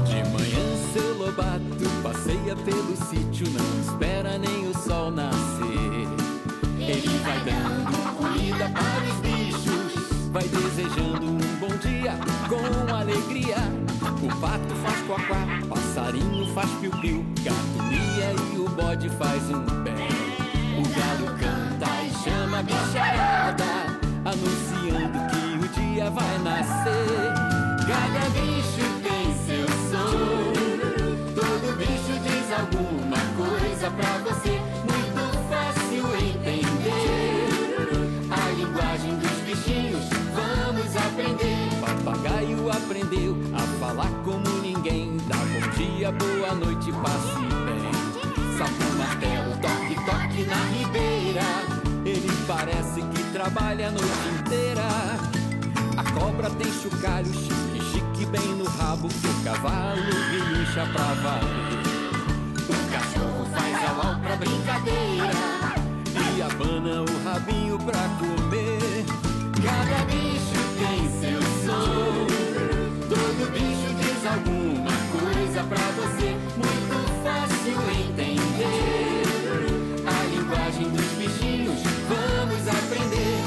De manhã seu lobato passeia pelo sítio, não espera nem o sol nascer. Ele vai dando comida para os bichos, vai desejando um bom dia com alegria. O pato faz quaquá, passarinho faz piu-piu, gato mia e o bode faz um pé. O galo canta e chama a bicharada, anunciando que o dia vai nascer. Cada bicho tem seu som, todo bicho diz alguma coisa pra você, muito fácil entender. A linguagem dos bichinhos vamos aprender. Papagaio aprendeu a falar como ninguém, dá bom dia, boa noite, passe bem. Sapo martelo, toque, toque na ribeira, ele parece que trabalha a noite inteira. A cobra tem chocalho, chique, chique bem no rabo, o cavalo relincha pra valer. O cachorro faz au-au pra brincadeira e abana o rabinho pra comer. Cada bicho tem seu som, todo bicho diz alguma coisa pra você, muito fácil entender. A linguagem dos bichinhos vamos aprender.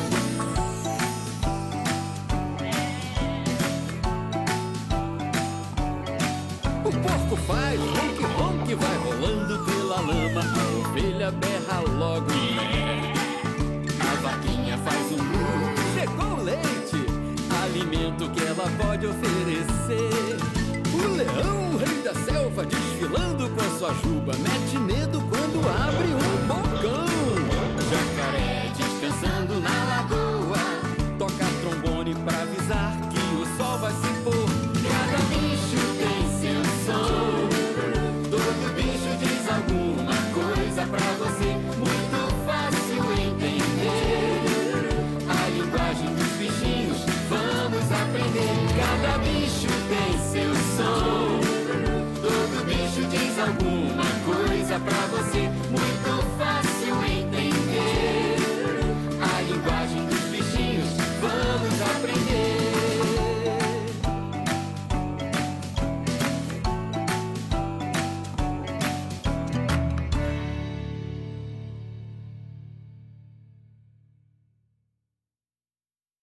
O porco faz ronque, ronque, vai rolando pela lama, a ovelha berra logo né. A vaquinha faz um mu, chegou o leite, alimento que ela pode oferecer. O leão, rei da selva, desfilando com sua juba, mete medo quando abre um bocão. Jacaré descansando na